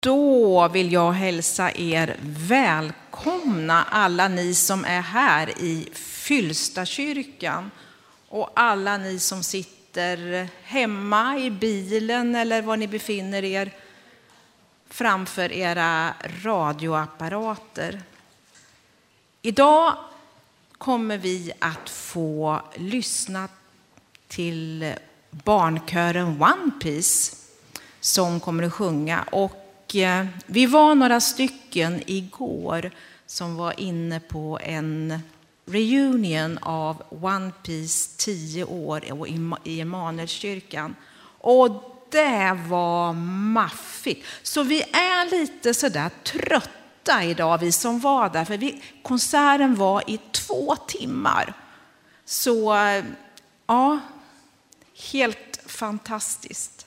Då vill jag hälsa er välkomna, alla ni som är här i Fyllstakyrkan och alla ni som sitter hemma i bilen eller var ni befinner er framför era radioapparater. Idag kommer vi att få lyssna till barnkören One Piece som kommer att sjunga. Och vi var några stycken igår som var inne på en reunion av One Piece 10 år i Emanuelskyrkan. Och det var maffigt. Så vi är lite sådär trötta idag, vi som var där. För konserten var i 2 timmar. Så ja, helt fantastiskt.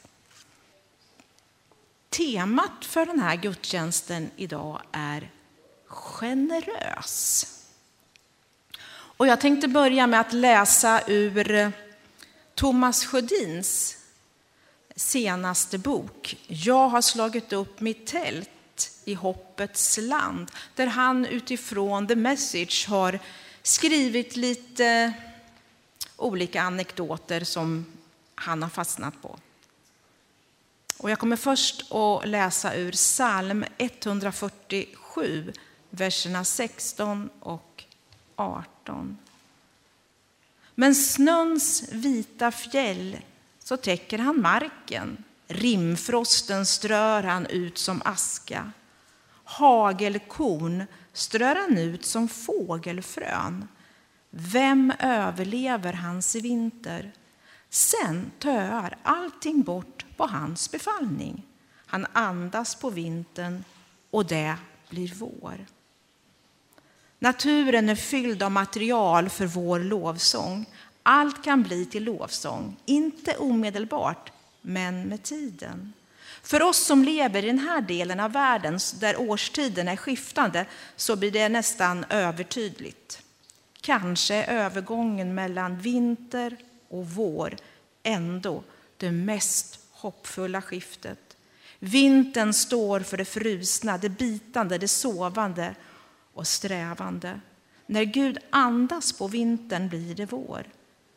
Temat för den här gudstjänsten idag är generös. Och jag tänkte börja med att läsa ur Thomas Sjödins senaste bok. Jag har slagit upp mitt tält i hoppets land. Där han utifrån The Message har skrivit lite olika anekdoter som han har fastnat på. Och jag kommer först att läsa ur psalm 147, verserna 16 och 18. Men snöns vita fjäll så täcker han marken. Rimfrosten strör han ut som aska. Hagelkorn strör han ut som fågelfrön. Vem överlever hans vinter? Sen töar allting bort på hans befallning. Han andas på vintern och det blir vår. Naturen är fylld av material för vår lovsång. Allt kan bli till lovsång, inte omedelbart, men med tiden. För oss som lever i den här delen av världen där årstiden är skiftande så blir det nästan övertydligt. Kanske är övergången mellan vinter och vår ändå det mest hoppfulla skiftet. Vintern står för det frusna, det bitande, det sovande och strävande. När Gud andas på vintern blir det vår.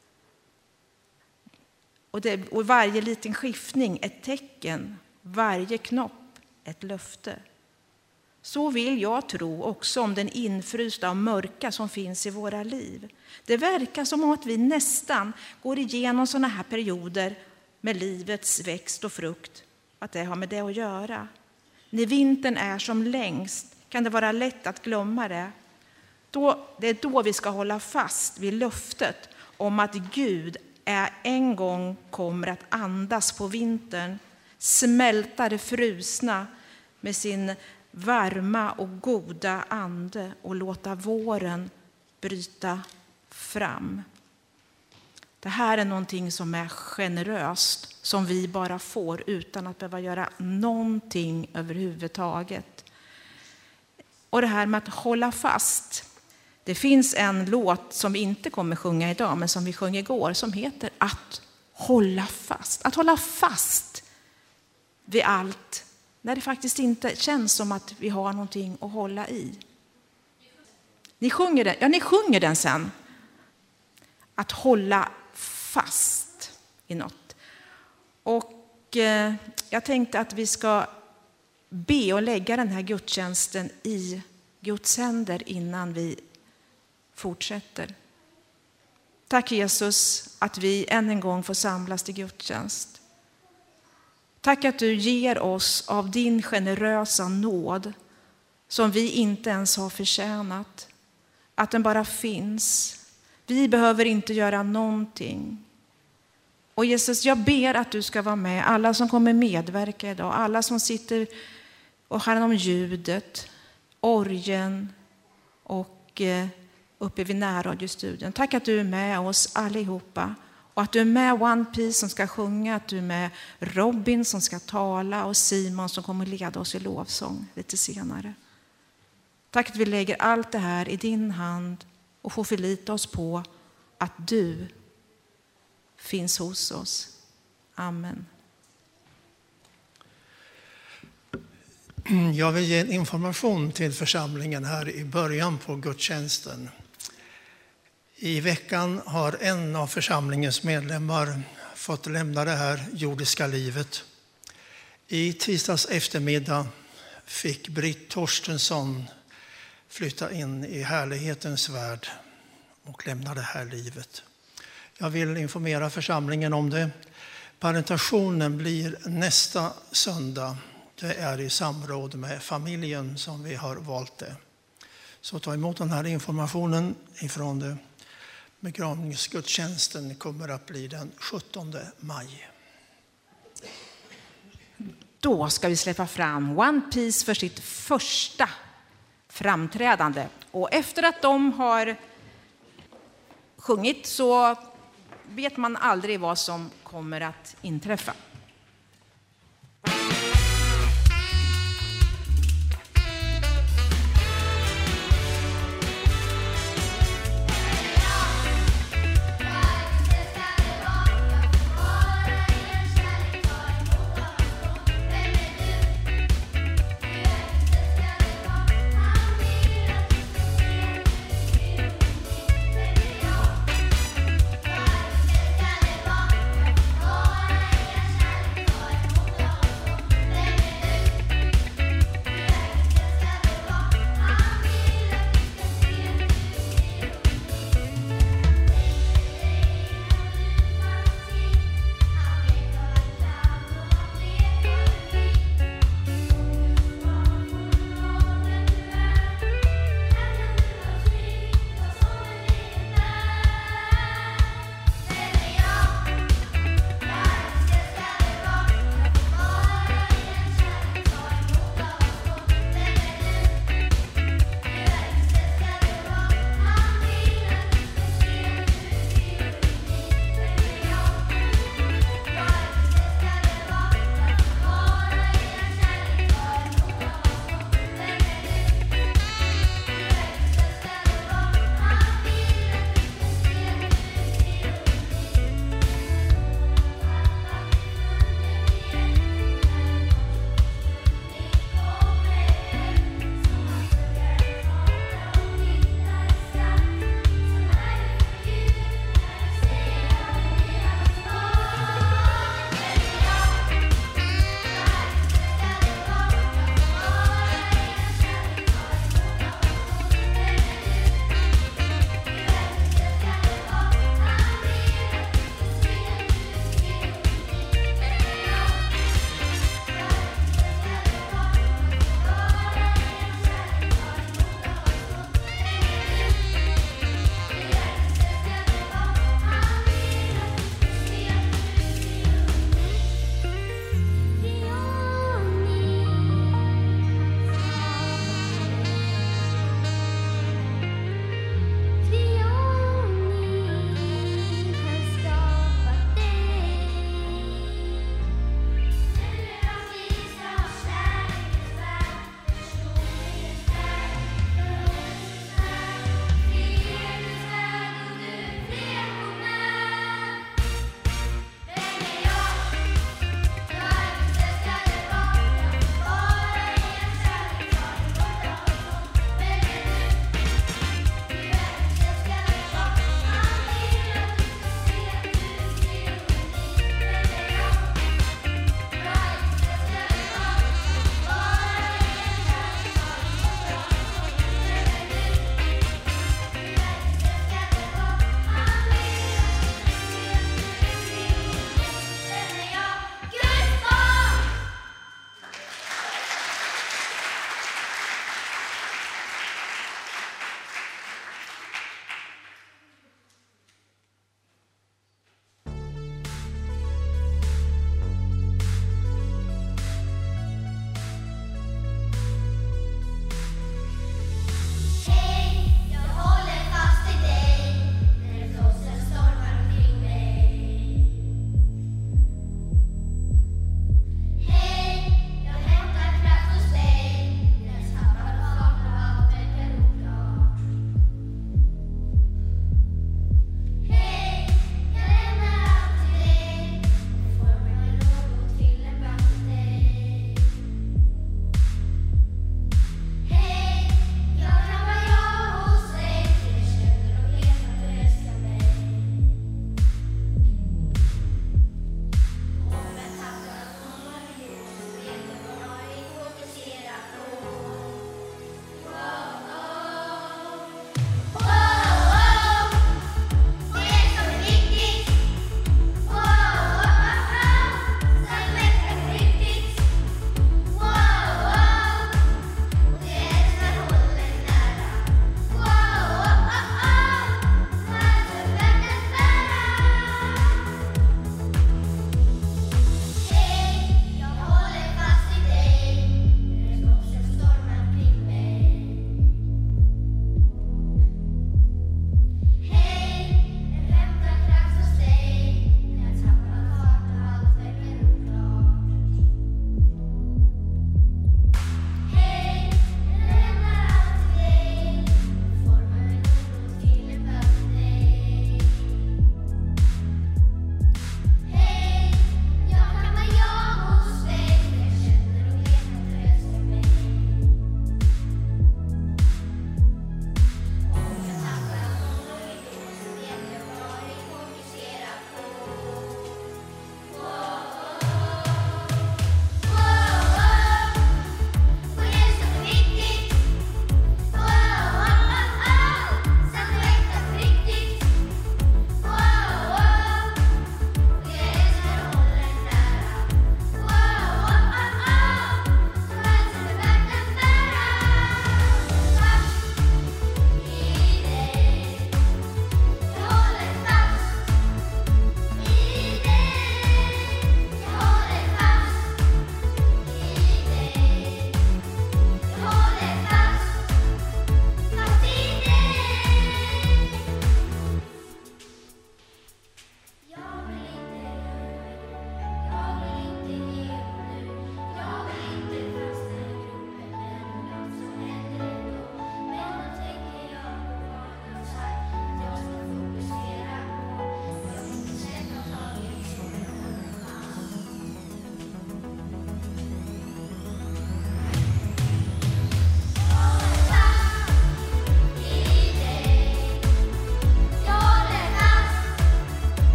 Och varje liten skiftning ett tecken, varje knopp ett löfte. Så vill jag tro också om den infrysta och mörka som finns i våra liv. Det verkar som att vi nästan går igenom sådana här perioder med livets växt och frukt, att det har med det att göra. När vintern är som längst kan det vara lätt att glömma det. Det är då vi ska hålla fast vid löftet om att Gud en gång kommer att andas på vintern, smälta det frusna med sin varma och goda ande och låta våren bryta fram. Det här är någonting som är generöst, som vi bara får utan att behöva göra någonting överhuvudtaget. Och det här med att hålla fast. Det finns en låt som vi inte kommer sjunga idag, men som vi sjöng igår, som heter Att hålla fast. Att hålla fast vid allt när det faktiskt inte känns som att vi har någonting att hålla i. Ni sjunger den, ni sjunger den sen. Att hålla fast i något. Och jag tänkte att vi ska be och lägga den här gudstjänsten i Guds händer innan vi fortsätter. Tack Jesus att vi än en gång får samlas till gudstjänst. Tack att du ger oss av din generösa nåd som vi inte ens har förtjänat. Att den bara finns. Vi behöver inte göra någonting. Och Jesus, jag ber att du ska vara med. Alla som kommer medverka idag. Alla som sitter och har hand om ljudet, orgeln och uppe vid närradiostudion. Tack att du är med oss allihopa. Och att du är med One Piece som ska sjunga. Att du är med Robin som ska tala. Och Simon som kommer leda oss i lovsång lite senare. Tack att vi lägger allt det här i din hand. Och får förlita oss på att du finns hos oss. Amen. Jag vill ge information till församlingen här i början på gudstjänsten. I veckan har en av församlingens medlemmar fått lämna det här jordiska livet. I tisdags eftermiddag fick Britt Torstensson flytta in i härlighetens värld och lämna det här livet. Jag vill informera församlingen om det. Parentationen blir nästa söndag. Det är i samråd med familjen som vi har valt det. Så ta emot den här informationen ifrån det. Begravningsgudstjänsten kommer att bli den 17 maj. Då ska vi släppa fram One Piece för sitt första framträdande. Och efter att de har sjungit så vet man aldrig vad som kommer att inträffa.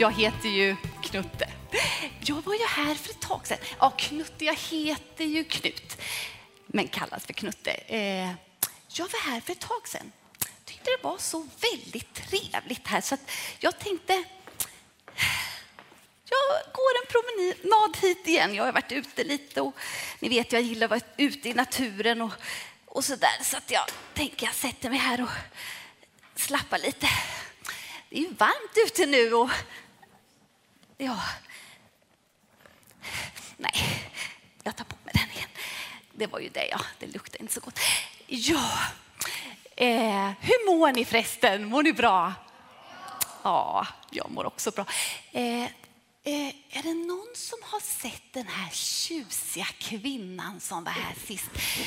jag heter ju Knutte. Jag var ju här för ett tag sedan. Ja, Knutte, jag heter ju Knut, men kallas för Knutte. Jag var här för ett tag sedan. Tyckte det var så väldigt trevligt här, så att jag tänkte jag går en promenad hit igen. Jag har varit ute lite och ni vet jag gillar att vara ute i naturen och så där, så att jag tänker jag sätter mig här och slappar lite. Det är ju varmt ute nu och ja. Nej, jag tar på mig den igen. Det var ju det, ja. Det luktar inte så gott. Ja, hur mår ni förresten? Mår ni bra? Ja, jag mår också bra. Är det någon som har sett den här tjusiga kvinnan som var här sist?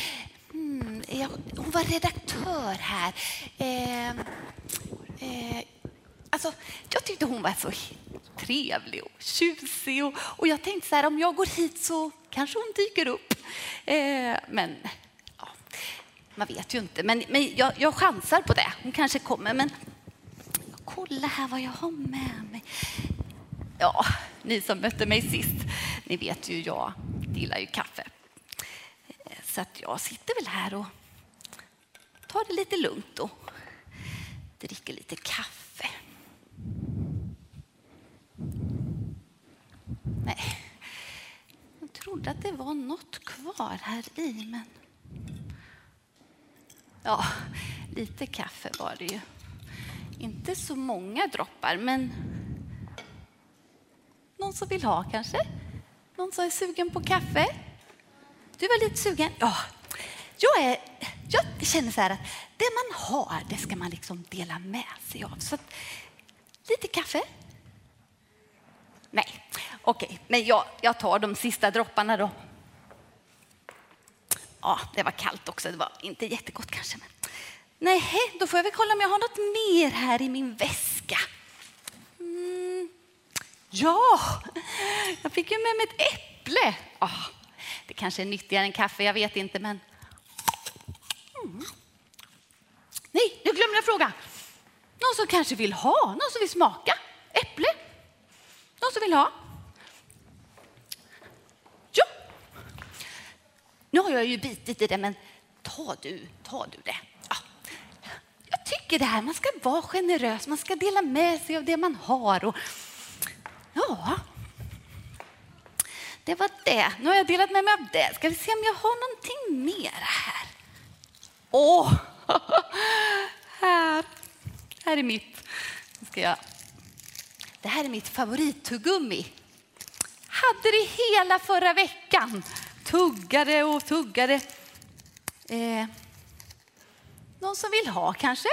Hon var redaktör här. Alltså, jag tyckte hon var så trevlig och tjusig. Och jag tänkte så här, om jag går hit så kanske hon dyker upp. Men ja, man vet ju inte. Men jag chansar på det. Hon kanske kommer. Men kolla här vad jag har med mig. Ja, ni som mötte mig sist, ni vet ju jag gillar ju kaffe. Så att jag sitter väl här och tar det lite lugnt och dricker lite kaffe. Nej, jag trodde att det var något kvar här i, men ja, lite kaffe var det ju. Inte så många droppar, men någon som vill ha kanske? Någon som är sugen på kaffe? Du var lite sugen? Ja, jag känner så här att det man har, det ska man liksom dela med sig av. Så att, lite kaffe? Nej, okej. Men jag tar de sista dropparna då. Ja, det var kallt också. Det var inte jättegott kanske. Men nej, då får jag väl kolla om jag har något mer här i min väska. Ja, jag fick ju med mig ett äpple. Det kanske är nyttigare än kaffe, jag vet inte, men... Nej, nu glömde jag fråga. Någon som kanske vill ha, någon som vill smaka äpple? Någon som vill ha? Ja. Nu har jag ju bitit i det, men ta du det. Ja. Jag tycker det här, man ska vara generös, man ska dela med sig av det man har och... Ja, det var det. Nu har jag delat med mig av det. Ska vi se om jag har någonting mer här. Här är mitt. Det här är mitt favorittuggummi. Hade det hela förra veckan. Tuggade och tuggade. Någon som vill ha kanske?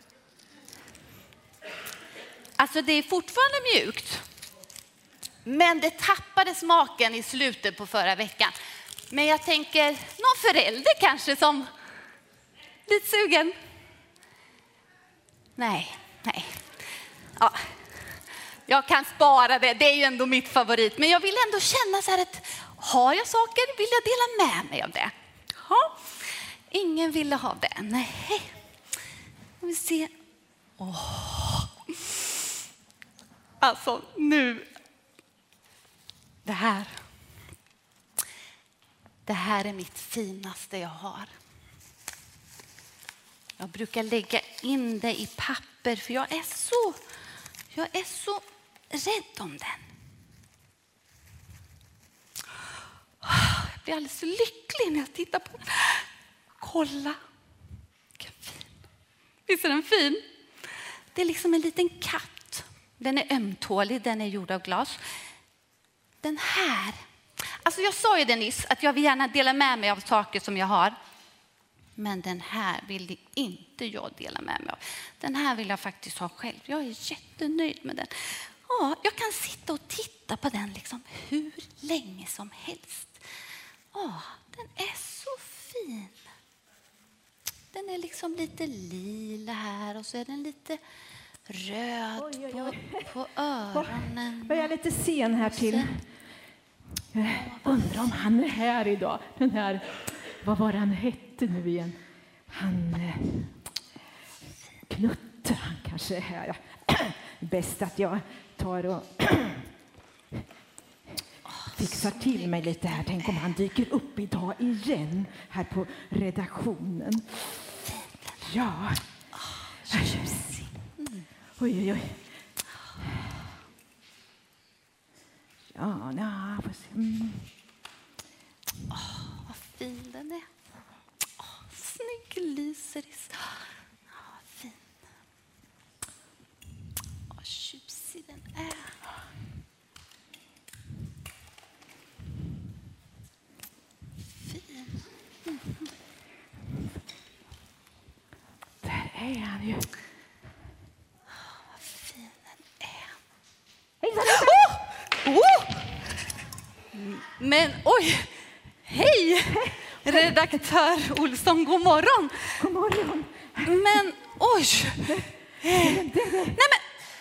Alltså det är fortfarande mjukt. Men det tappade smaken i slutet på förra veckan. Men jag tänker, någon förälder kanske som lite sugen? Nej. Ja, jag kan spara det, det är ju ändå mitt favorit. Men jag vill ändå känna så här att har jag saker vill jag dela med mig av det. Ja, ingen ville ha det. Nej. Vi se. Alltså nu. Det här är mitt finaste jag har. Jag brukar lägga in det i papper för jag är så rädd om den. Jag blir alldeles lycklig när jag tittar på den. Kolla. Vilken fin. Visst är den fin? Det är liksom en liten katt. Den är ömtålig, den är gjord av glas. Den här. Alltså jag sa ju det nyss att jag vill gärna dela med mig av saker som jag har. Men den här vill inte jag dela med mig av. Den här vill jag faktiskt ha själv. Jag är jättenöjd med den. Ja, jag kan sitta och titta på den liksom hur länge som helst. Ja, den är så fin. Den är liksom lite lila här och så är den lite röd på öronen. Jag är lite sen här till. Undrar om han är här idag. Den här, vad var han hette nu igen? Han Knutte, han kanske är här. bäst att jag tar och fixar till mig lite här. Tänk om han dyker upp idag igen här på redaktionen. Ja. Oj, oj, oj. Ja, får se. Vad fin den är. Snygg lyseris. Fin. Tjusig den är. Fin. Där är han ju. Vad fin den är. Men oj, hej redaktör Olsson, god morgon. God morgon. Men oj, nej men,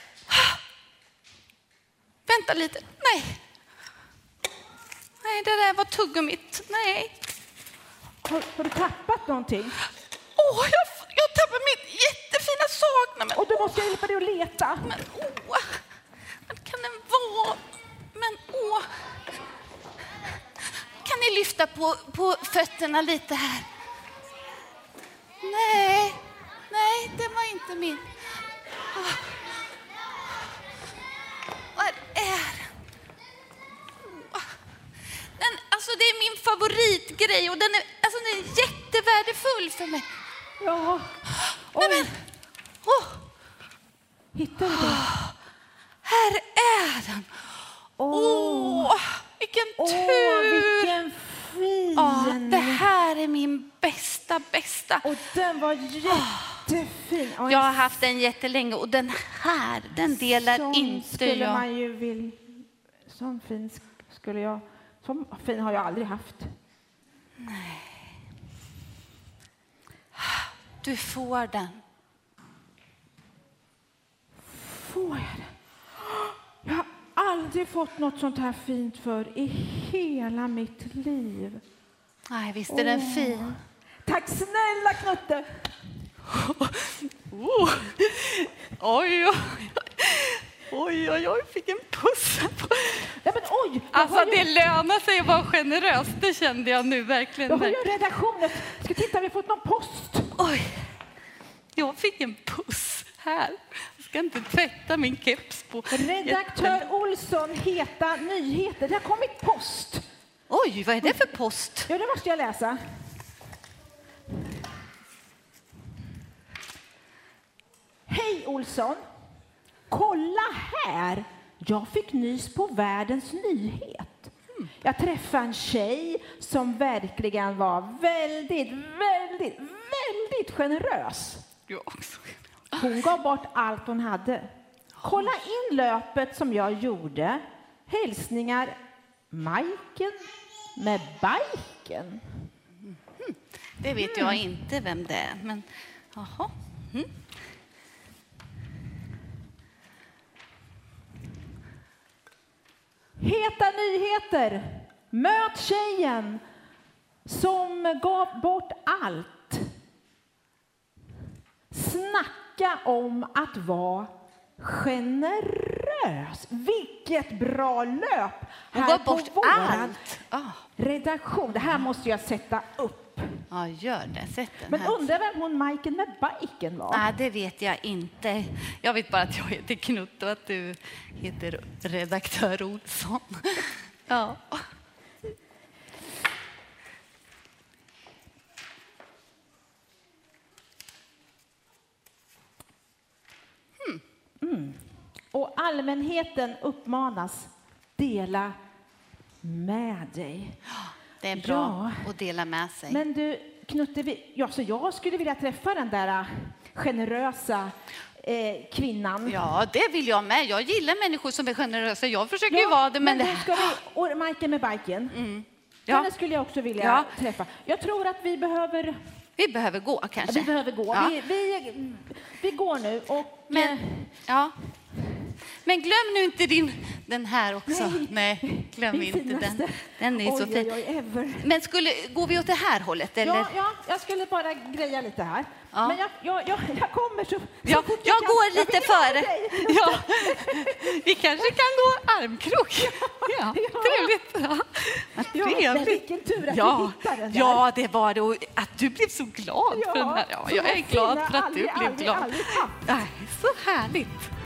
vänta lite, nej, det där var tuggummit, nej. Har du tappat någonting? Jag tappade min jättefina sak. Men, och då måste jag hjälpa dig att leta. Men vad kan den vara? Men kan ni lyfta på fötterna lite här? Nej, det var inte min. Vad är den? Alltså det är min favoritgrej och den är jättevärdefull för mig. Ja. Nej, men. Hittar du den? Här är den. Vilken tur. Vilken fin. Ja, det här är min bästa. Och den var jättefin. Jag har haft den jättelänge och den här, den delar inte skulle jag. Man ju vill. Sån fin skulle jag. Sån fin har jag aldrig haft. Nej. Du får den. Får jag den? Jag har aldrig fått något sånt här fint för i hela mitt liv. Nej, visst är den fin. Tack snälla Knutte. Oj, fick en puss. Ja, men oj. Alltså det lönar sig att vara generös. Det kände jag nu verkligen. Jag har ju redaktionen. Ska titta, vi har fått någon post. Oj, jag fick en puss här. Jag ska inte tvätta min keps på. Redaktör Olsson, Heta nyheter. Det har kommit post. Oj, vad är det för post? Ja, det måste jag läsa. Hej Olsson. Kolla här. Jag fick nys på världens nyhet. Jag träffade en tjej som verkligen var väldigt generös. Jag också. Hon gav bort allt hon hade. Kolla in löpet som jag gjorde. Hälsningar Majken med biken. Det vet jag inte vem det är, men jaha. Heta nyheter. Möt tjejen som gav bort allt. Snacka om att vara generös. Vilket bra löp. Hon här gav bort på allt. Redaktion. Det här måste jag sätta upp. Ja, gör det. Sätt den Men här. undrar vem hon Majken med biken var? Nej, det vet jag inte. Jag vet bara att jag heter Knut och att du heter redaktör Olsson. Ja. Och allmänheten uppmanas dela med dig. Det är bra att dela med sig. Men du, Knutte, så jag skulle vilja träffa den där generösa kvinnan. Ja, det vill jag med. Jag gillar människor som är generösa. Jag försöker ju vara det. Men det... ska vi, och Majken med biken. Ja. Den skulle jag också vilja träffa. Jag tror att vi behöver... Vi behöver gå kanske. Vi behöver gå. Ja. Vi går nu. Och, men Men glöm nu inte den här också. Nej, glöm inte den. Den är så fin. Men går vi åt det här hållet? Eller? Ja, jag skulle bara greja lite här. Ja. Men jag kommer så jag går lite före. Ja. Vi kanske kan gå armkrok. Ja, trevligt. Ja, vilken tur att du hittade den här. Ja, det var det. Och att du blev så glad för den här. Ja, jag är glad för att du blev glad. Så härligt.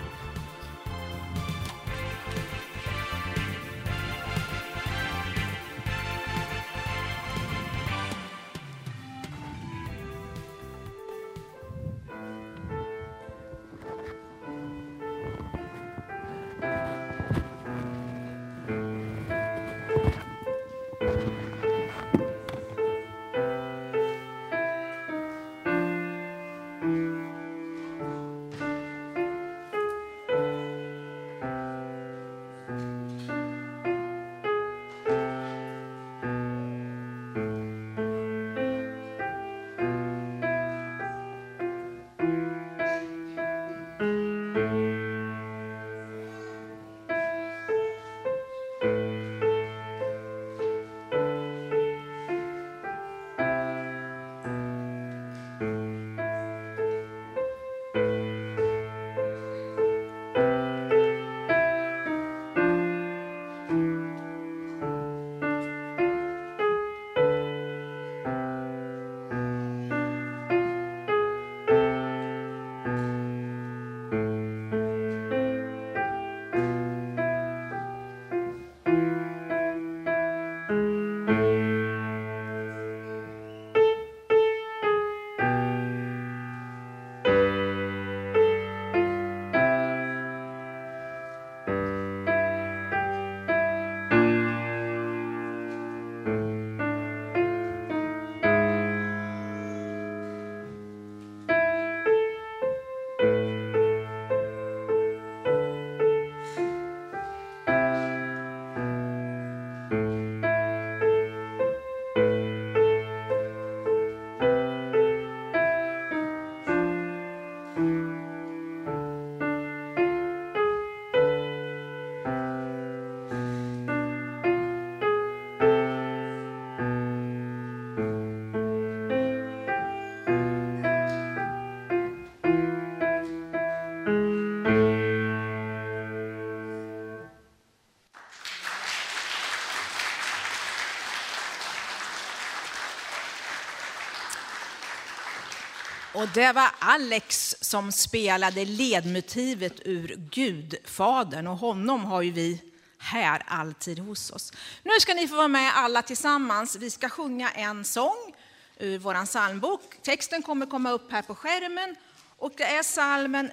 Och det var Alex som spelade ledmotivet ur Gudfadern, och honom har ju vi här alltid hos oss. Nu ska ni få vara med alla tillsammans. Vi ska sjunga en sång ur våran psalmbok. Texten kommer komma upp här på skärmen, och det är psalmen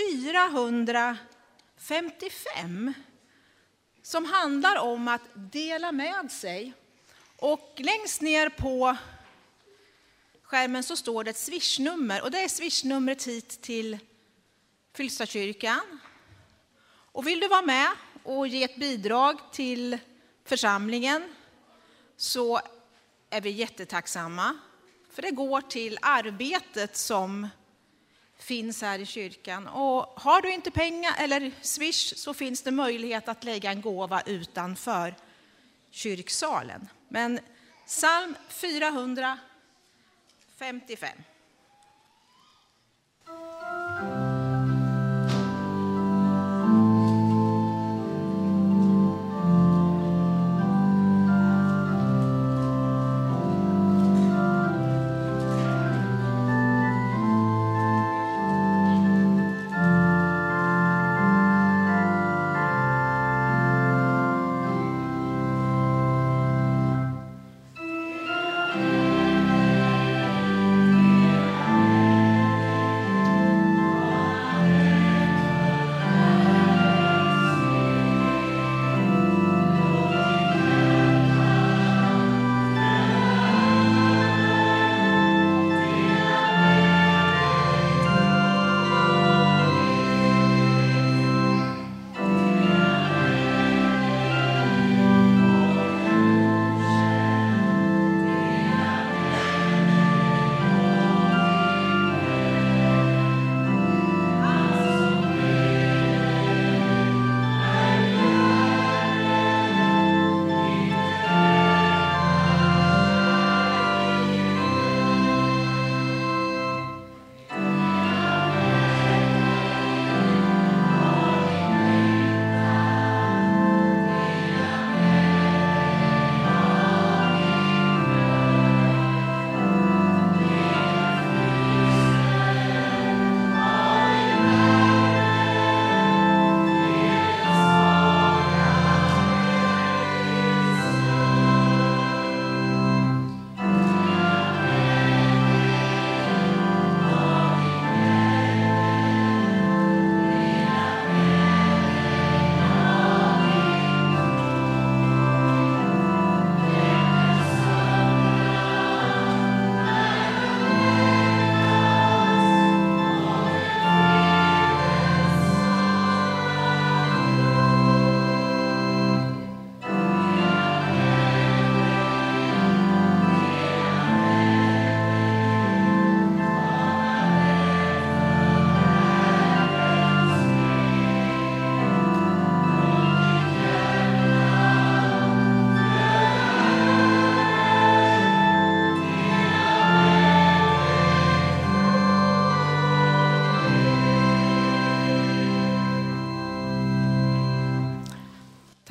455 som handlar om att dela med sig. Och längst ner på skärmen så står det ett swishnummer, och det är swishnumret hit till Fylstadskyrkan. Och vill du vara med och ge ett bidrag till församlingen så är vi jättetacksamma, för det går till arbetet som finns här i kyrkan. Och har du inte pengar eller swish så finns det möjlighet att lägga en gåva utanför kyrksalen. Men psalm 455.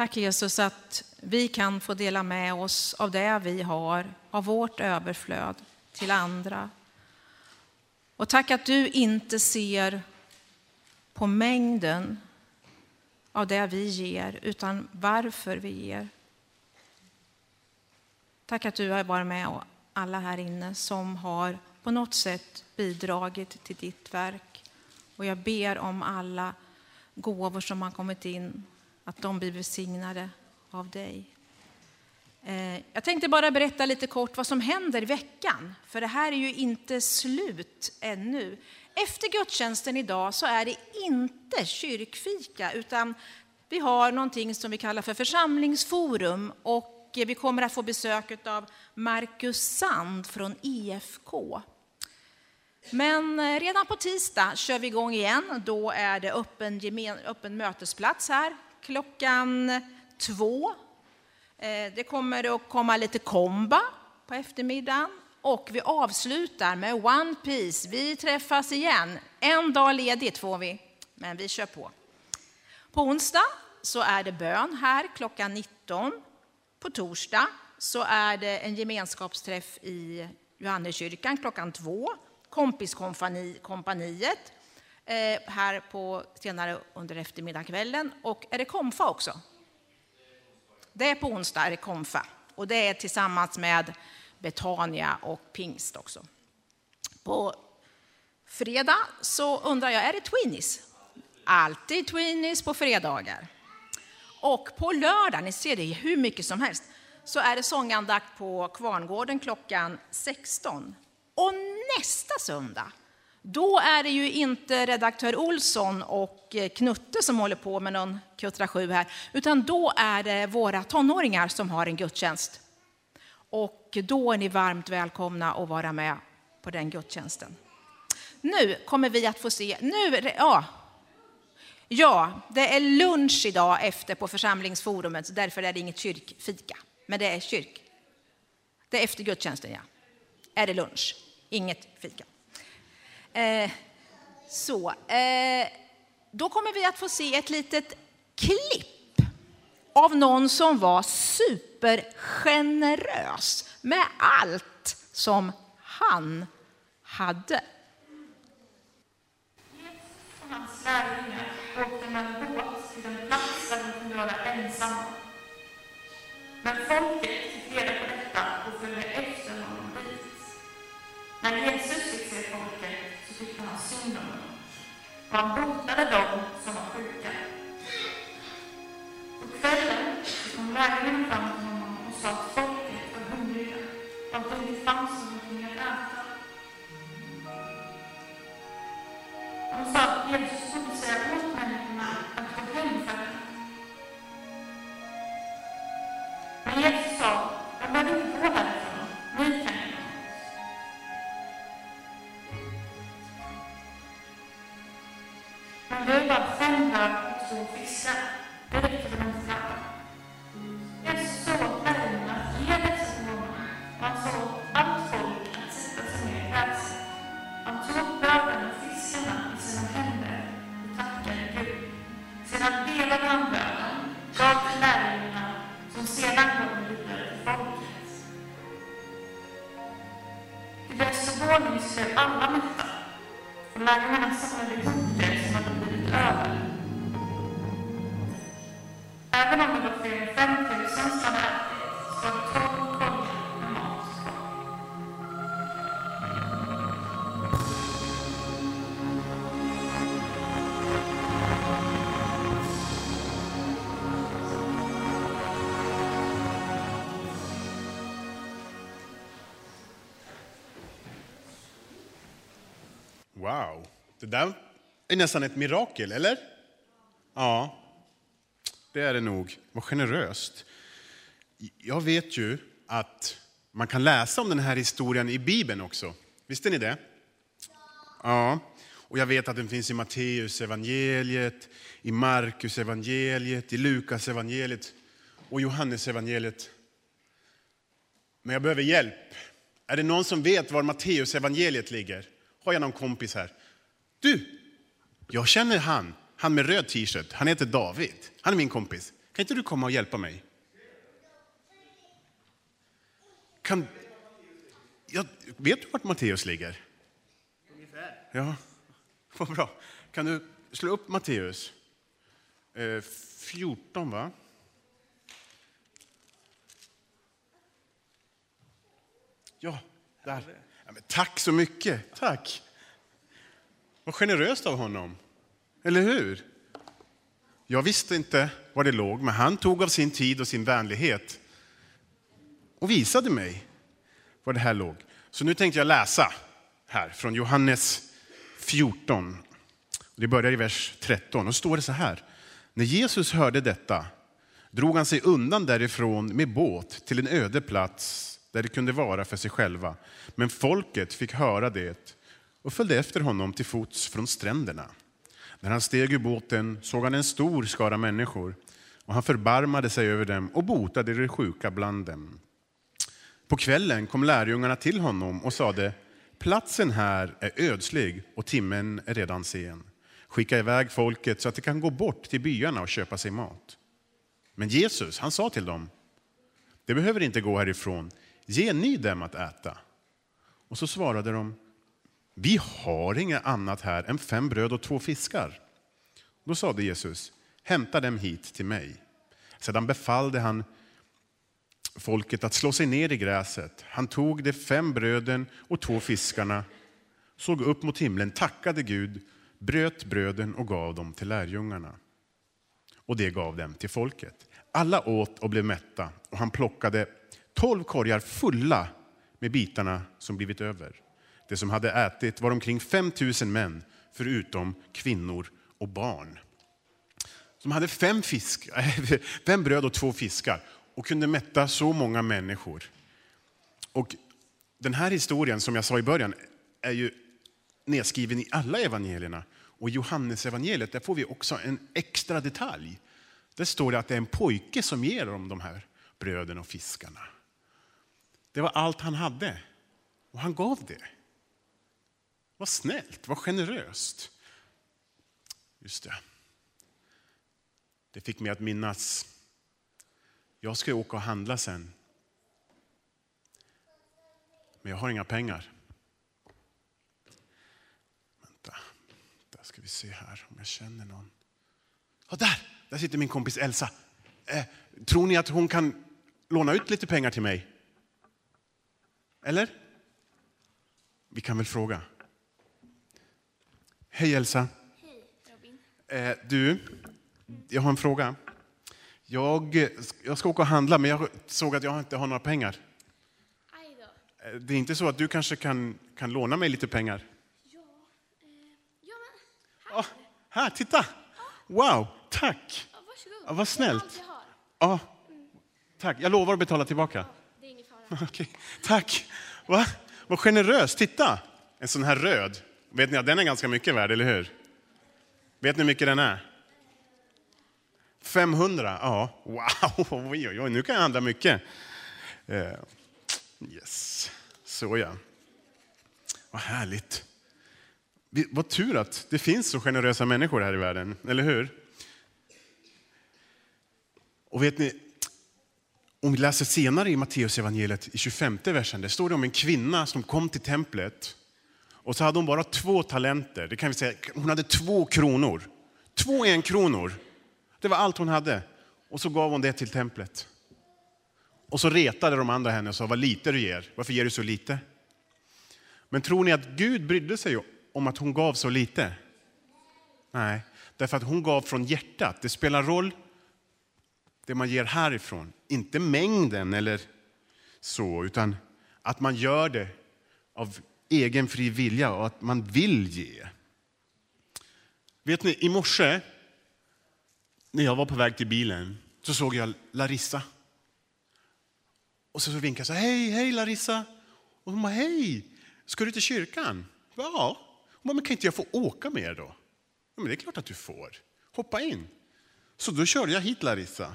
Tack Jesus att vi kan få dela med oss av det vi har, av vårt överflöd till andra. Och tack att du inte ser på mängden av det vi ger, utan varför vi ger. Tack att du har varit med och alla här inne som har på något sätt bidragit till ditt verk. Och jag ber om alla gåvor som har kommit in, att de blir välsignade av dig. Jag tänkte bara berätta lite kort vad som händer i veckan. För det här är ju inte slut ännu. Efter gudstjänsten idag så är det inte kyrkfika, utan vi har någonting som vi kallar för församlingsforum. Och vi kommer att få besök av Marcus Sand från EFK. Men redan på tisdag kör vi igång igen. Då är det öppen mötesplats här klockan 2. Det kommer att komma lite komba på eftermiddagen. Och vi avslutar med One Piece. Vi träffas igen. En dag ledigt får vi, men vi kör på. På onsdag så är det bön här klockan 19. På torsdag så är det en gemenskapsträff i Johanneskyrkan klockan 2. Kompiskompaniet här på senare under eftermiddagskvällen. Och är det konfa också? Det är på onsdag, är det konfa. Och det är tillsammans med Betania och Pingst också. På fredag så undrar jag, är det Twinnies? Alltid Twinnies på fredagar. Och på lördag, ni ser det hur mycket som helst, så är det sångandakt på Kvarngården klockan 16. Och nästa söndag, då är det ju inte redaktör Olsson och Knutte som håller på med någon Kuttra 7 här, utan då är det våra tonåringar som har en gudstjänst. Och då är ni varmt välkomna att vara med på den gudstjänsten. Nu kommer vi att få se, det är lunch idag efter på församlingsforumet, så därför är det inget kyrkfika. Men det är det är efter gudstjänsten, ja. Är det lunch, inget fika. Då kommer vi att få se ett litet klipp av någon som var supergenerös med allt som han hade. Och hans lärjungar åkte med en båt till en plats där de kunde vara ensamma. Men folket fick reda på detta och följde efter honom dit. När Jesus fick se folket så tyckte han synd om dem. Och han botade dem som var sjuka. På kvällen kom lärjungarna fram till honom och sa att folket var hungriga och att det inte fanns någonting att äta. De sa att Jesus skulle säga åt människorna att gå hem för dem. Men Jesus sa, jag behöver inte gå härifrån, ni kan göra något. Men det är bara 5 bröd och 2 fiskar, det räcker väl inte för. Jesus sa åt lärjungarna att ge dessa till honom, och han sa åt allt folk att sätta sig ner i gräset. Han tog bröden och fiskarna i sina händer och tackade Gud. Sedan delade han bröden, gav till lärjungarna som sedan gav vidare till folket. Till deras förvåning blev alla mätta, och lärjungarna samlade ihop det som hade blivit över. Även om det var fler än 5 000 som hade ätit, så var det 12 korgar med mat kvar. Wow, det där är nästan ett mirakel, eller? Ja, det är det nog. Vad generöst. Jag vet ju att man kan läsa om den här historien i Bibeln också. Visste ni det? Ja, och jag vet att den finns i Matteus evangeliet, i Markus evangeliet, i Lukas evangeliet och Johannes evangeliet. Men jag behöver hjälp. Är det någon som vet var Matteus evangeliet ligger? Har jag någon kompis här? Du, jag känner han med röd t-shirt. Han heter David. Han är min kompis. Kan inte du komma och hjälpa mig? Vet du vart Matteus ligger? Ungefär. Ja, vad bra. Kan du slå upp Matteus 14, va? Ja, där. Ja, men tack så mycket. Tack. Vad generöst av honom. Eller hur? Jag visste inte var det låg, men han tog av sin tid och sin vänlighet och visade mig var det här låg. Så nu tänkte jag läsa här från Johannes 14. Det börjar i vers 13 och står det så här. När Jesus hörde detta drog han sig undan därifrån med båt till en öde plats där det kunde vara för sig själva. Men folket fick höra det och följde efter honom till fots från stränderna. När han steg ur båten såg han en stor skara människor och han förbarmade sig över dem och botade de sjuka bland dem. På kvällen kom lärjungarna till honom och sade, platsen här är ödslig och timmen är redan sen. Skicka iväg folket så att de kan gå bort till byarna och köpa sig mat. Men Jesus, han sa till dem, det behöver inte gå härifrån. Ge ni dem att äta. Och så svarade de, vi har inget annat här än 5 bröd och 2 fiskar. Då sade Jesus, hämta dem hit till mig. Sedan befallde han folket att slå sig ner i gräset. Han tog de 5 bröden och 2 fiskarna, såg upp mot himlen, tackade Gud, bröt bröden och gav dem till lärjungarna. Och det gav dem till folket. Alla åt och blev mätta och han plockade 12 korgar fulla med bitarna som blivit över. Det som hade ätit var omkring 5 000 män, förutom kvinnor och barn. Som hade 5 bröd och 2 fiskar och kunde mätta så många människor. Och den här historien, som jag sa i början, är ju nedskriven i alla evangelierna. Och i Johannes evangeliet, där får vi också en extra detalj. Där står det att det är en pojke som ger dem de här bröden och fiskarna. Det var allt han hade. Och han gav det. Vad snällt, vad generöst. Just det. Det fick mig att minnas. Jag ska åka och handla sen. Men jag har inga pengar. Vänta, där ska vi se här om jag känner någon. Ja, där sitter min kompis Elsa. Tror ni att hon kan låna ut lite pengar till mig? Eller? Vi kan väl fråga. Hej Elsa. Hej Robin. Du, jag har en fråga. Jag ska åka och handla, men jag såg att jag inte har några pengar. Aj då. Det är inte så att du kanske kan låna mig lite pengar? Ja, men Här, titta! Wow, tack! ja, varsågod. Ja, vad snällt. Det är allt jag har. Ja, tack. Jag lovar att betala tillbaka. Det är ingen fara. Okej, tack. Vad generöst. Titta, en sån här röd. Vet ni att den är ganska mycket värd, eller hur? Vet ni hur mycket den är? 500, ja. Wow, oj, nu kan jag handla mycket. Yes, så ja. Vad härligt. Vad tur att det finns så generösa människor här i världen, eller hur? Och vet ni, om vi läser senare i Matteus evangeliet i 25 versen, det står det om en kvinna som kom till templet och så hade hon bara 2 talenter. Det kan vi säga, hon hade 2 kronor. 2 1-kronor. Det var allt hon hade. Och så gav hon det till templet. Och så retade de andra henne och sa, vad lite du ger. Varför ger du så lite? Men tror ni att Gud brydde sig om att hon gav så lite? Nej, därför att hon gav från hjärtat. Det spelar roll det man ger härifrån. Inte mängden eller så, utan att man gör det av egen fri vilja och att man vill ge. Vet ni, i morse när jag var på väg till bilen så såg jag Larissa. Och så vinkade jag så, hej Larissa. Och hon bara, hej, ska du till kyrkan? Ja. Hon bara, men kan inte jag få åka med er då? Ja, men det är klart att du får. Hoppa in. Så då körde jag hit Larissa.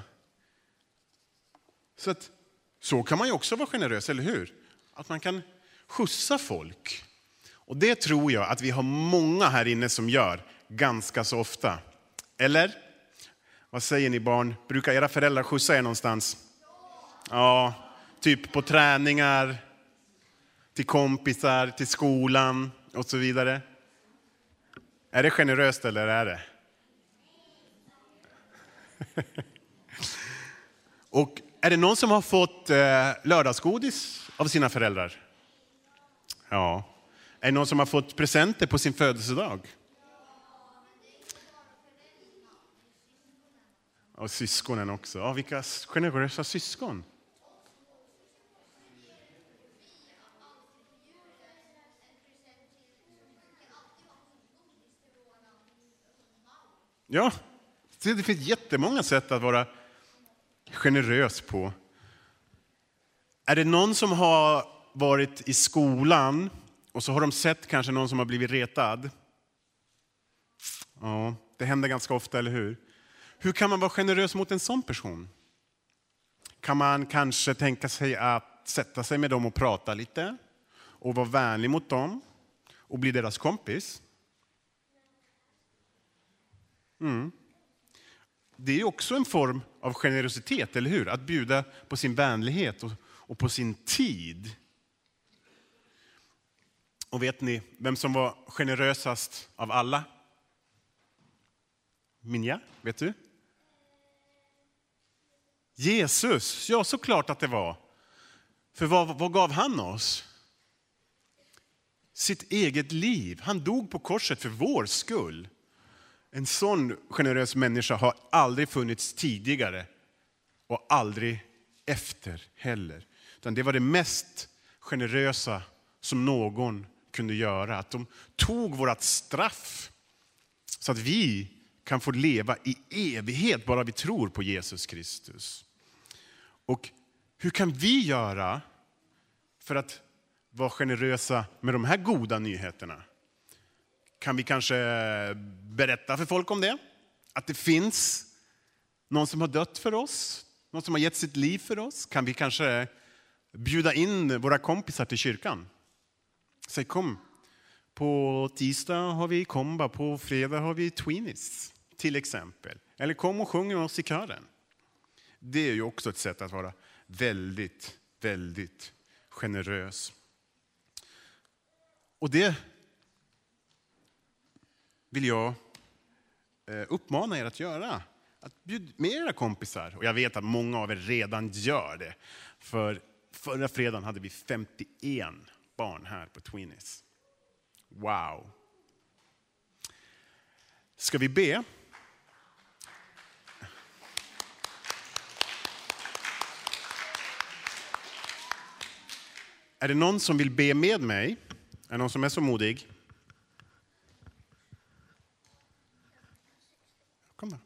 Så kan man ju också vara generös, eller hur? Att man kan skjutsa folk. Och det tror jag att vi har många här inne som gör ganska så ofta. Eller? Vad säger ni barn? Brukar era föräldrar skjutsa er någonstans? Ja, typ på träningar, till kompisar, till skolan och så vidare. Är det generöst eller är det? Och är det någon som har fått lördagsgodis av sina föräldrar? Ja. Är det någon som har fått presenter på sin födelsedag? Och syskonen också. Ja, vilka generösa syskon. Ja, det finns jättemånga sätt att vara generös på. Är det någon som har varit i skolan och så har de sett kanske någon som har blivit retad? Ja, det händer ganska ofta, eller hur? Hur kan man vara generös mot en sån person? Kan man kanske tänka sig att sätta sig med dem och prata lite? Och vara vänlig mot dem? Och bli deras kompis? Det är också en form av generositet, eller hur? Att bjuda på sin vänlighet och på sin tid. Och vet ni vem som var generösast av alla? Minja, vet du? Jesus, ja såklart att det var. För vad gav han oss? Sitt eget liv. Han dog på korset för vår skull. En sån generös människa har aldrig funnits tidigare och aldrig efter heller. Utan det var det mest generösa som någon kunde göra. Att de tog vårat straff så att vi kan få leva i evighet bara vi tror på Jesus Kristus. Och hur kan vi göra för att vara generösa med de här goda nyheterna? Kan vi kanske berätta för folk om det? Att det finns någon som har dött för oss. Någon som har gett sitt liv för oss. Kan vi kanske bjuda in våra kompisar till kyrkan? Säg kom. På tisdag har vi komba. På fredag har vi Tweenies till exempel. Eller kom och sjung med oss i kören. Det är ju också ett sätt att vara väldigt, väldigt generös. Och det vill jag uppmana er att göra. Att bjuda med era kompisar. Och jag vet att många av er redan gör det. För förra fredagen hade vi 51 barn här på Tweenies. Wow. Ska vi be? Är det någon som vill be med mig? Är det någon som är så modig? Kom då.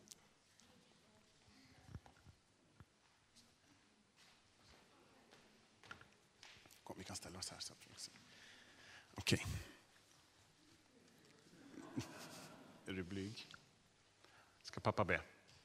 Kom, vi kan ställa oss här. Okej. Är du blyg? Ska pappa be?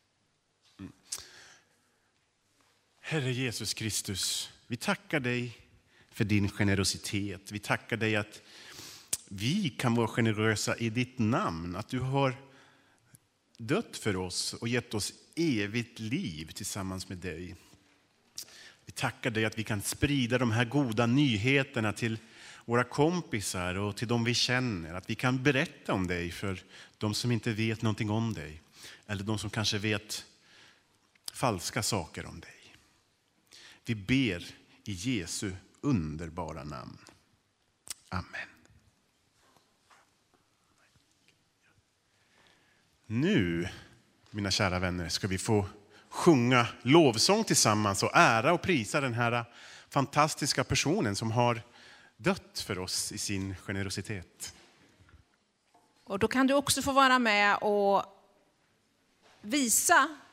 Herre Jesus Kristus, vi tackar dig för din generositet. Vi tackar dig att vi kan vara generösa i ditt namn. Att du har dött för oss och gett oss evigt liv tillsammans med dig. Vi tackar dig att vi kan sprida de här goda nyheterna till våra kompisar och till de vi känner. Att vi kan berätta om dig för de som inte vet någonting om dig. Eller de som kanske vet falska saker om dig. Vi ber i Jesu underbara namn. Amen. Nu, mina kära vänner, ska vi få sjunga lovsång tillsammans och ära och prisa den här fantastiska personen som har dött för oss i sin generositet. Och då kan du också få vara med och visa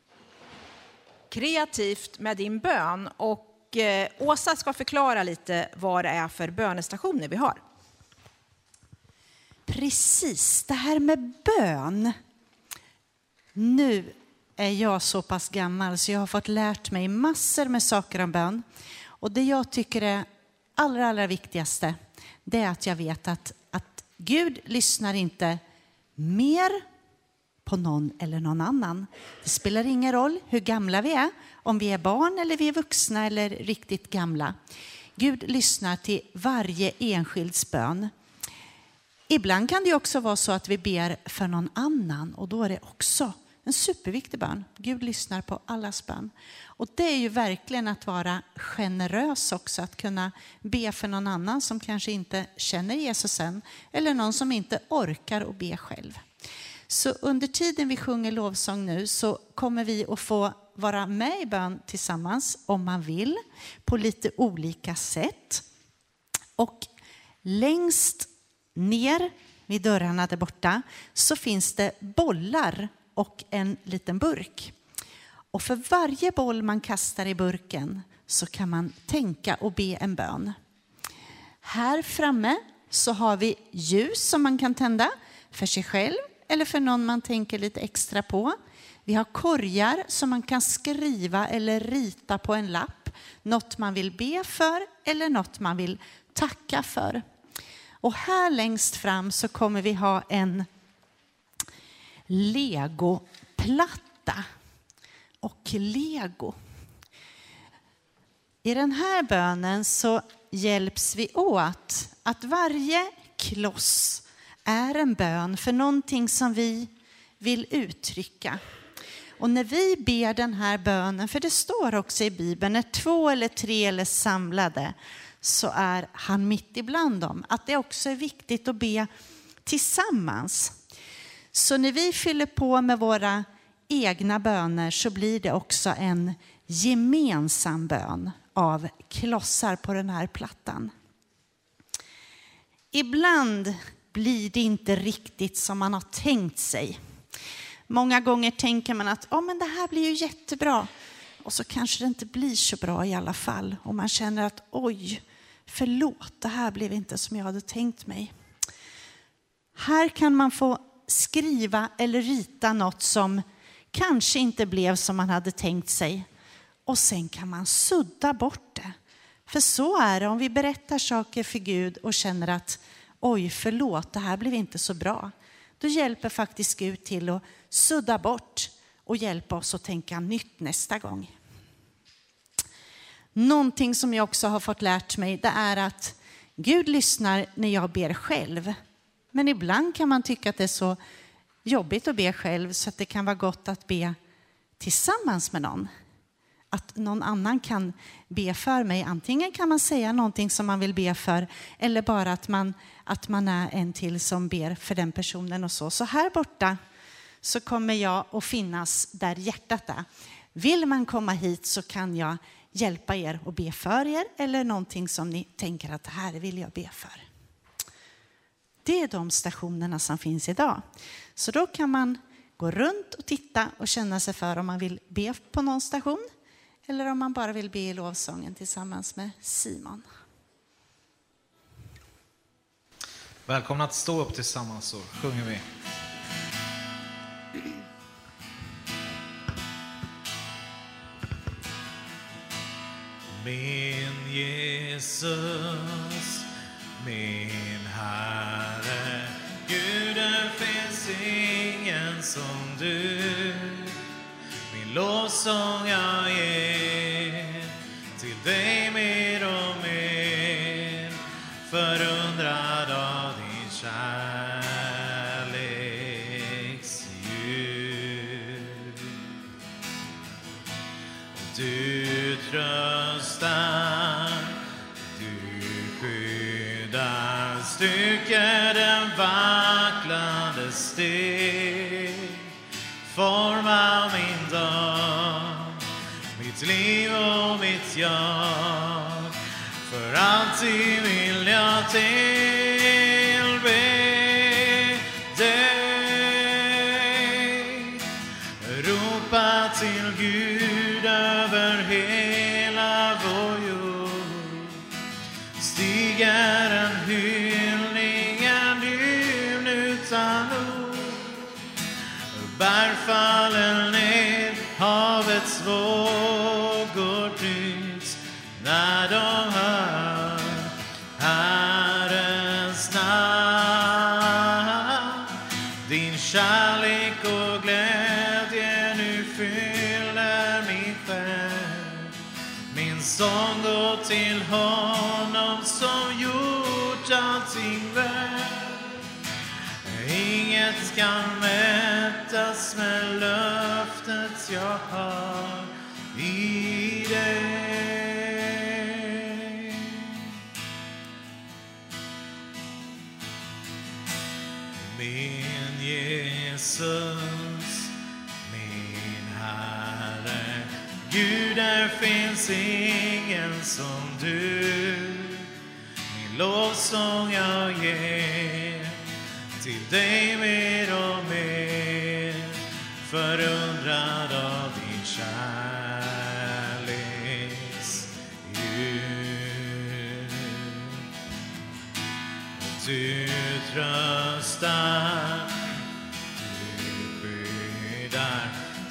kreativt med din bön. Och Åsa ska förklara lite vad det är för bönestationer vi har. Precis, det här med bön. Nu är jag så pass gammal så jag har fått lärt mig massor med saker om bön. Och det jag tycker är allra viktigaste, det är att jag vet att Gud lyssnar inte mer på någon eller någon annan. Det spelar ingen roll hur gamla vi är, om vi är barn eller vi är vuxna eller riktigt gamla. Gud lyssnar till varje enskilds bön. Ibland kan det också vara så att vi ber för någon annan och då är det också en superviktig bön. Gud lyssnar på allas bön. Och det är ju verkligen att vara generös också, att kunna be för någon annan som kanske inte känner Jesus än eller någon som inte orkar att be själv. Så under tiden vi sjunger lovsång nu så kommer vi att få vara med i bön tillsammans om man vill på lite olika sätt. Och längst ner vid dörrarna där borta så finns det bollar och en liten burk. Och för varje boll man kastar i burken så kan man tänka och be en bön. Här framme så har vi ljus som man kan tända för sig själv eller för någon man tänker lite extra på. Vi har korgar som man kan skriva eller rita på en lapp. Något man vill be för eller något man vill tacka för. Och här längst fram så kommer vi ha en legoplatta och lego. I den här bönen så hjälps vi åt att varje kloss är en bön för någonting som vi vill uttrycka. Och när vi ber den här bönen, för det står också i Bibeln, när 2 eller 3 är samlade så är han mitt ibland dem. Att det också är viktigt att be tillsammans. Så när vi fyller på med våra egna böner så blir det också en gemensam bön av klossar på den här plattan. Ibland blir det inte riktigt som man har tänkt sig. Många gånger tänker man att men det här blir ju jättebra. Och så kanske det inte blir så bra i alla fall. Och man känner att förlåt, det här blev inte som jag hade tänkt mig. Här kan man få skriva eller rita något som kanske inte blev som man hade tänkt sig. Och sen kan man sudda bort det. För så är det om vi berättar saker för Gud och känner att förlåt, det här blev inte så bra. Då hjälper faktiskt Gud till att sudda bort och hjälpa oss att tänka nytt nästa gång. Någonting som jag också har fått lärt mig, det är att Gud lyssnar när jag ber själv. Men ibland kan man tycka att det är så jobbigt att be själv så att det kan vara gott att be tillsammans med någon. Att någon annan kan be för mig. Antingen kan man säga någonting som man vill be för eller bara att man är en till som ber för den personen och så. Så här borta så kommer jag att finnas där hjärtat är. Vill man komma hit så kan jag hjälpa er och be för er eller någonting som ni tänker att det här vill jag be för. Det är de stationerna som finns idag. Så då kan man gå runt och titta och känna sig för om man vill be på någon station eller om man bara vill be i lovsången tillsammans med Simon. Välkomna att stå upp tillsammans så sjunger vi. Min Jesus, min Herre, Gud, det finns ingen som du. Min lovsång jag ger till dig mer och mer, förundrad av din kärleks ljus. Du tröstar, du skyddar, styrker den vacklande steg. Forma min dag, mitt liv och mitt jag. För alltid vill jag tillbe dig. Ropa till Gud över hela vår jord. Stiger en hyllning, en hymn utan ord. Bär faller ner havets vågor tyst när de hör Herrens namn. Din kärlek och glädje Min sång går till honom som gjort allting väl. Inget kan mätas med löftet jag har i dig. Min Jesus, min Herre, Gud, där finns ingen som du. Min lovsång jag ger till dig mer och mer, förundrad av din kärleks ljus. Du tröstar, du skyddar.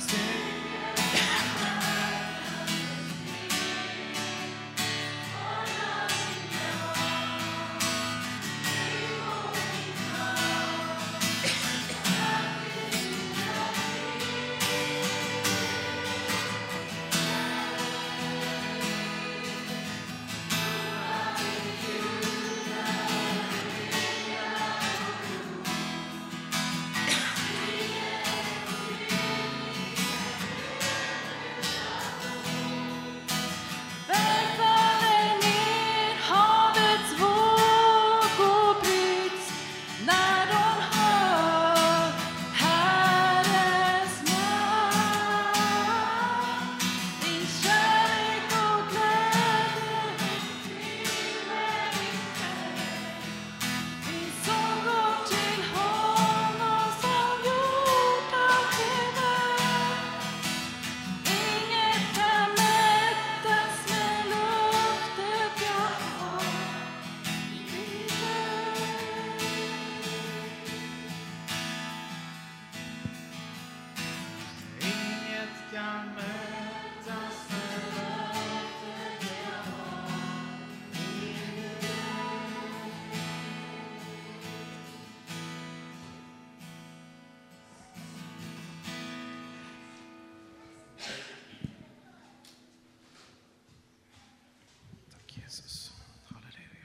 Jesus. Halleluja.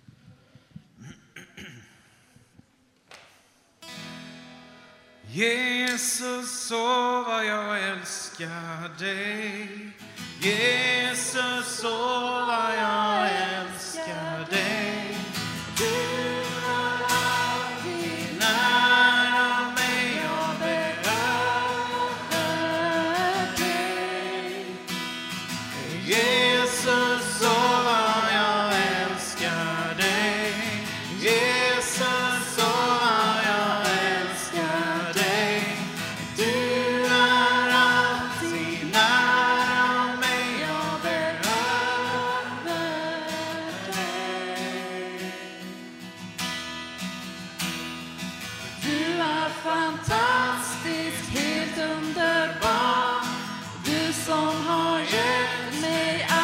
Jesus, så vad jag älskar dig. Jesus, så vad jag älskar dig. Du är alltid nära mig och behöver dig. Jesus, så vad jag älskar dig. Jesus, så vad jag älskar dig. Du är alltid nära mig och behöver dig. Du är fantastisk, helt underbar. Du som har gett mig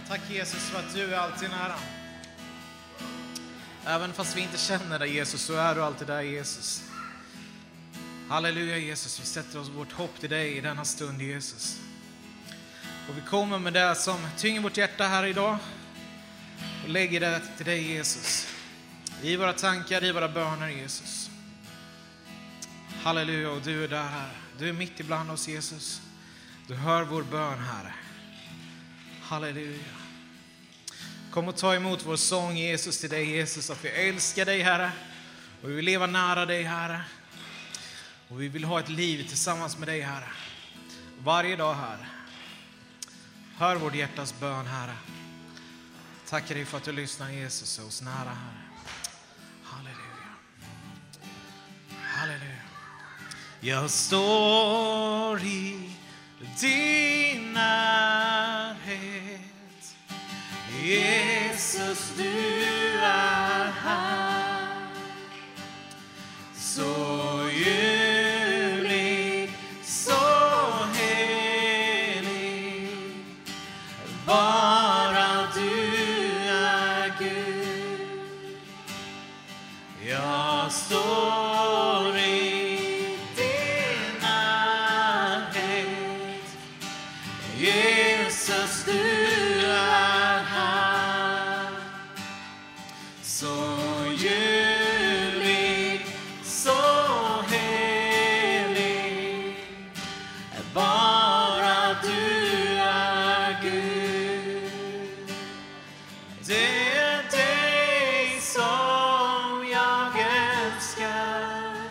Tack Jesus för att du är alltid nära. Även fast vi inte känner dig Jesus, så är du alltid där Jesus. Halleluja Jesus, vi sätter oss vårt hopp till dig i denna stund Jesus. Och vi kommer med det som tynger vårt hjärta här idag och lägger det till dig Jesus. I våra tankar, i våra böner Jesus. Halleluja, och du är där här. Du är mitt ibland oss Jesus. Du hör vår bön Herre. Halleluja. Kom och ta emot vår sång Jesus till dig Jesus. Att vi älskar dig Herre. Och vi vill leva nära dig Herre. Och vi vill ha ett liv tillsammans med dig Herre. Varje dag Herre. Hör vårt hjärtas bön Herre. Tackar dig för att du lyssnar Jesus oss nära Herre. Halleluja. Halleluja. Jag står i din närhet. Jesus, du är här. Så ljuvlig, så helig. Bara du är Gud. Jag står i din närhet. Jesus, du är här. Så ljuvlig, så helig. Bara du är Gud. Det är dig som jag älskar.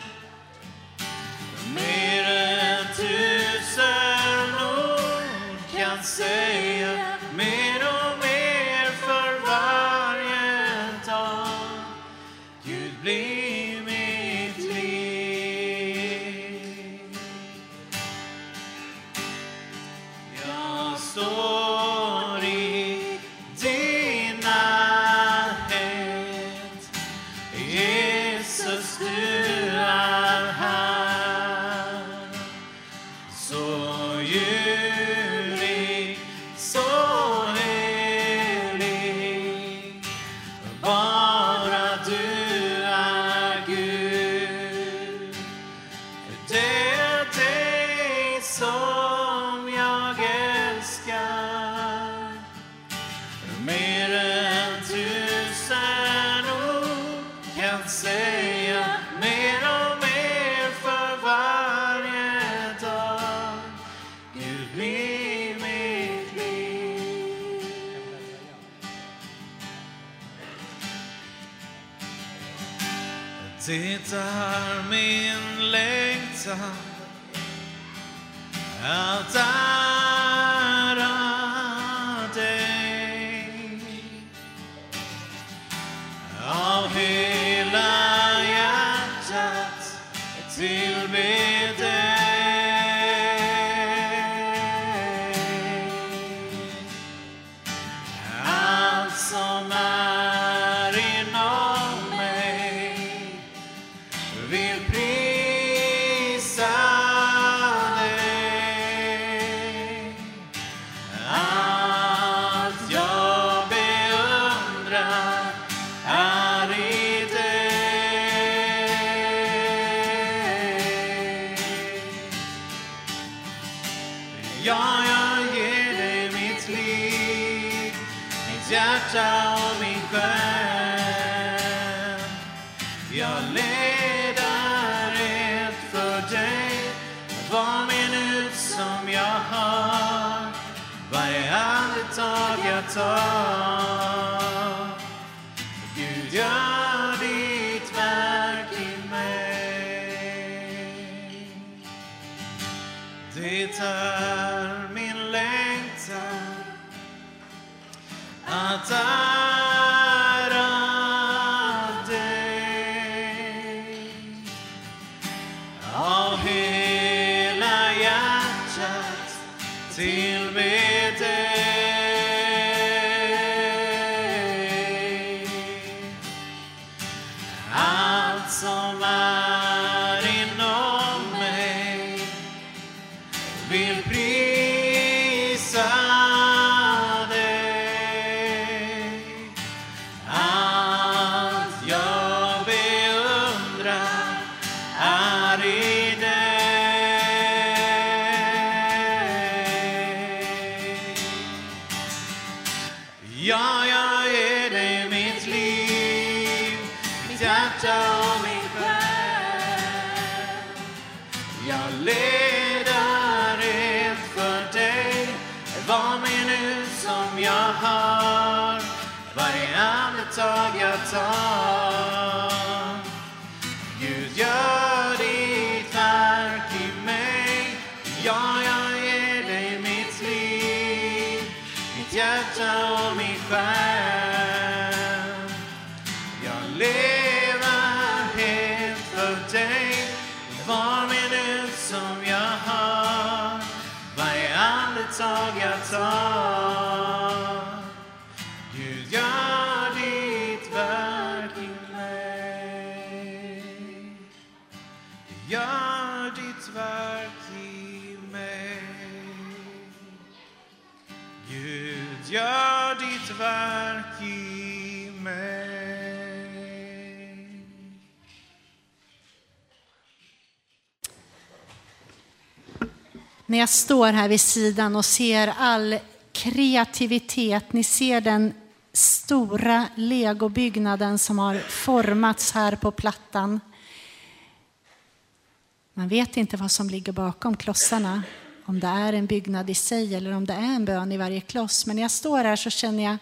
Mer än 1000 ord kan säga. Mer och mer för varje dag. Gud blir mitt liv. Jag står i din närhet. Jesus, du är här. Så ljuvlig, så helig. Bara du är Gud. Det är dig som jag älskar. Mer än 1000 ord kan säga. Mer och mer för varje dag. Gud blir mitt liv. Det är min längtan att ära dig. Av hela hjärtat tillbe dig. Allt som är inom mig vill prisa dig. Allt jag beundrar är i dig. Ja, jag ger dig mitt liv, mitt hjärta och min själ. Jag leder ett för dig, var minut som jag har, varje andetag jag tar. Gud, gör ditt verk i mig. Det är min längtan att ära dig. Av hela hjärtat tillbe dig. Allt som är inom mig vill prisa dig. Ja, jag ger dig mitt liv, mitt hjärta och min själ. Jag leder helt för dig, var minut som jag har, varje andetag jag tar. Gud, gör ditt verk i mig. Ja, jag ger dig mitt liv, mitt hjärta och min själ. Jag lever helt för dig, var minut som jag har, varje andetag jag tar. Gud, gör ditt verk i mig. Gör ditt verk i mig. Gud, gör ditt verk i mig. När jag står här vid sidan och ser all kreativitet, ni ser den stora legobyggnaden som har formats här på plattan. Man vet inte vad som ligger bakom klossarna, om det är en byggnad i sig eller om det är en bön i varje kloss. Men när jag står här så känner jag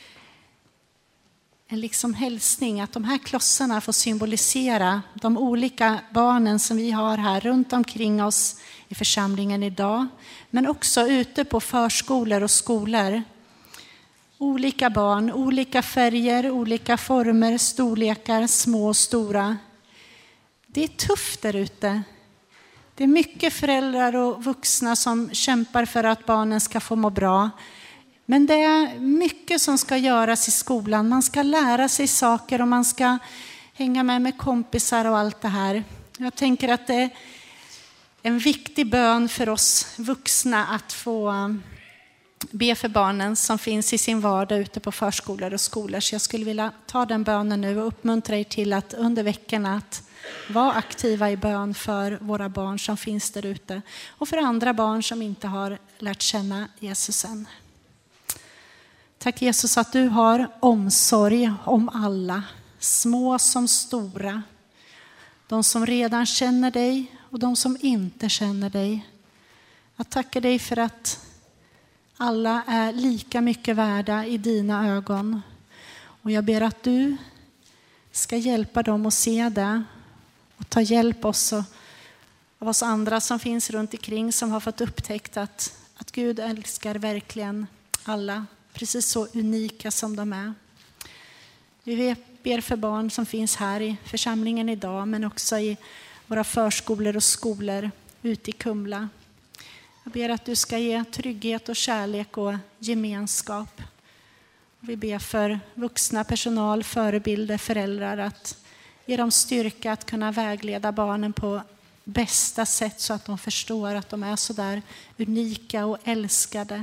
en liksom hälsning att de här klossarna får symbolisera de olika barnen som vi har här runt omkring oss i församlingen idag, men också ute på förskolor och skolor. Olika barn, olika färger, olika former, storlekar, små och stora. Det är tufft där ute. Det är mycket föräldrar och vuxna som kämpar för att barnen ska få må bra. Men det är mycket som ska göras i skolan. Man ska lära sig saker och man ska hänga med kompisar och allt det här. Jag tänker att det är en viktig bön för oss vuxna att få be för barnen som finns i sin vardag ute på förskolor och skolor. Så jag skulle vilja ta den bönen nu och uppmuntra er till att under veckorna att vara aktiva i bön för våra barn som finns där ute. Och för andra barn som inte har lärt känna Jesus än. Tack Jesus att du har omsorg om alla, små som stora. De som redan känner dig och de som inte känner dig. Jag tackar dig för att alla är lika mycket värda i dina ögon. Och jag ber att du ska hjälpa dem att se det. Och ta hjälp också av oss andra som finns runt omkring som har fått upptäckt att Gud älskar verkligen alla. Precis så unika som de är. Vi ber för barn som finns här i församlingen idag men också i våra förskolor och skolor ute i Kumla. Jag ber att du ska ge trygghet och kärlek och gemenskap. Vi ber för vuxna, personal, förebilder, föräldrar att ge dem styrka att kunna vägleda barnen på bästa sätt så att de förstår att de är så där unika och älskade.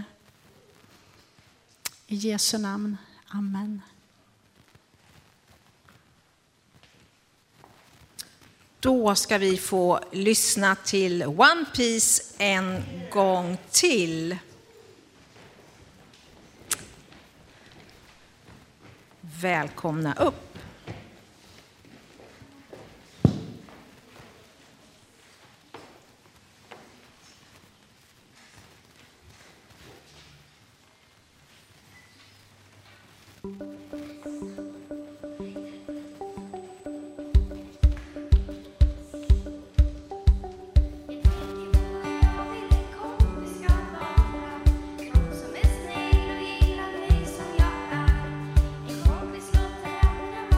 I Jesu namn. Amen. Då ska vi få lyssna till One Piece en gång till. Välkomna upp. Som är snäll och gillar mig som jag är. En kompis låter andra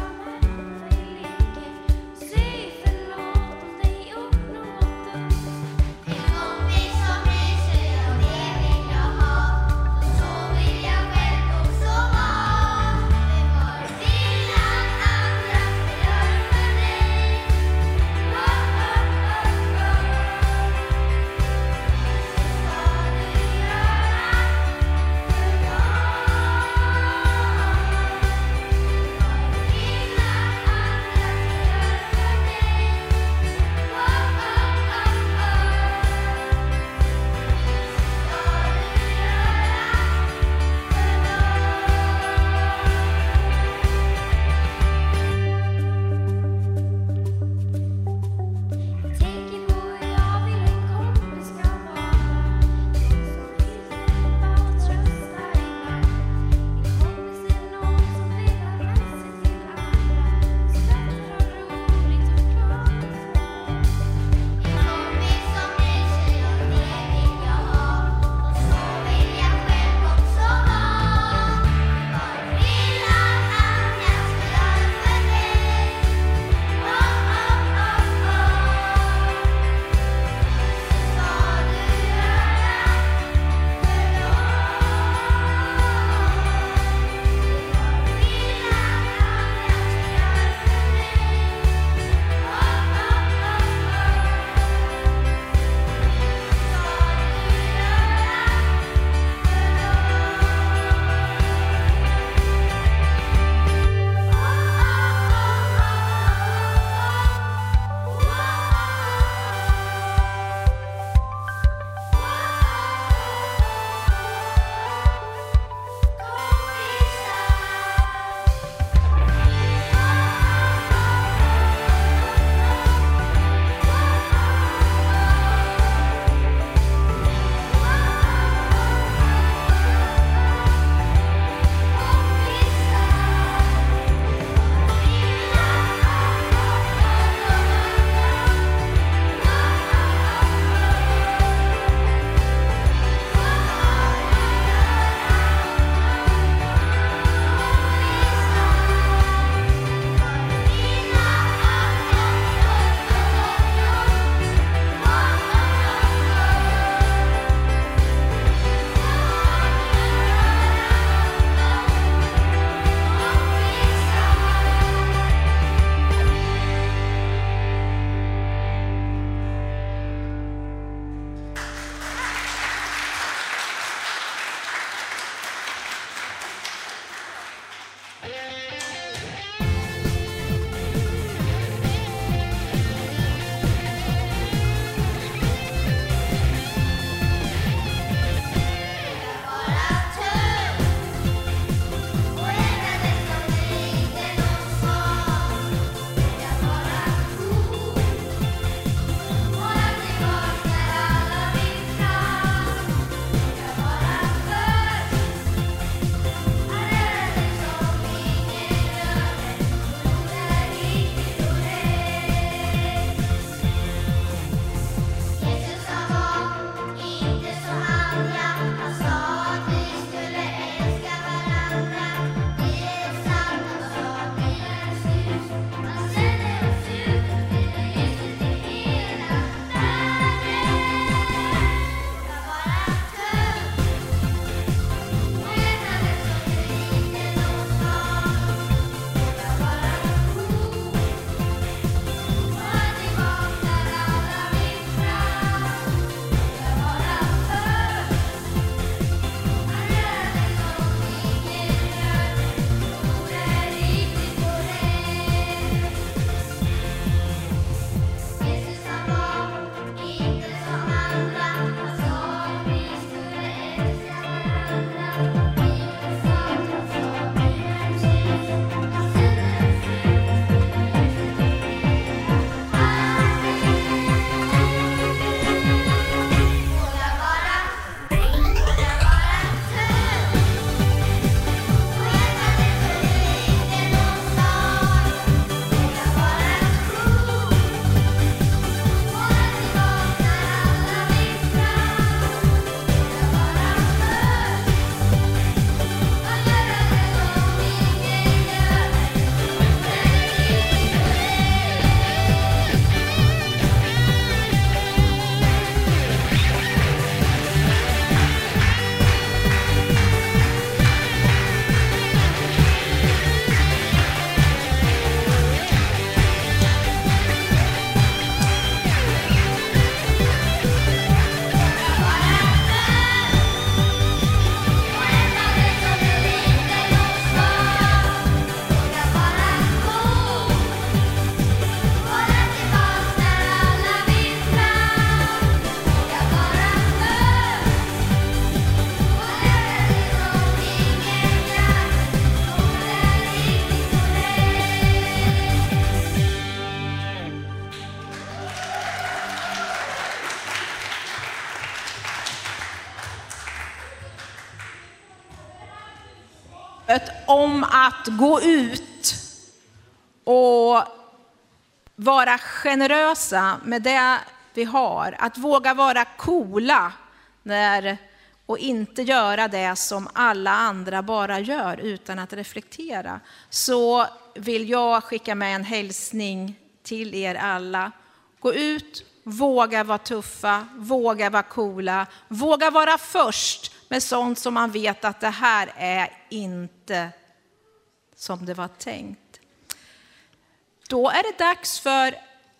Om att gå ut och vara generösa med det vi har. Att våga vara coola och inte göra det som alla andra bara gör utan att reflektera. Så vill jag skicka med en hälsning till er alla. Gå ut, våga vara tuffa, våga vara coola, våga vara först med sånt som man vet att det här är inte som det var tänkt. Då är det dags för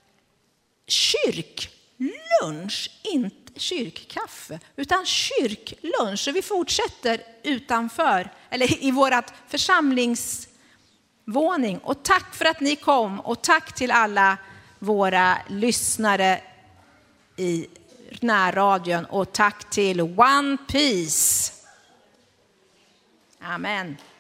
kyrklunch, inte kyrkkaffe, utan kyrklunch. Så vi fortsätter utanför, eller i vårat församlingsvåning. Och tack för att ni kom och tack till alla våra lyssnare i närradion och tack till One Peace. Amen.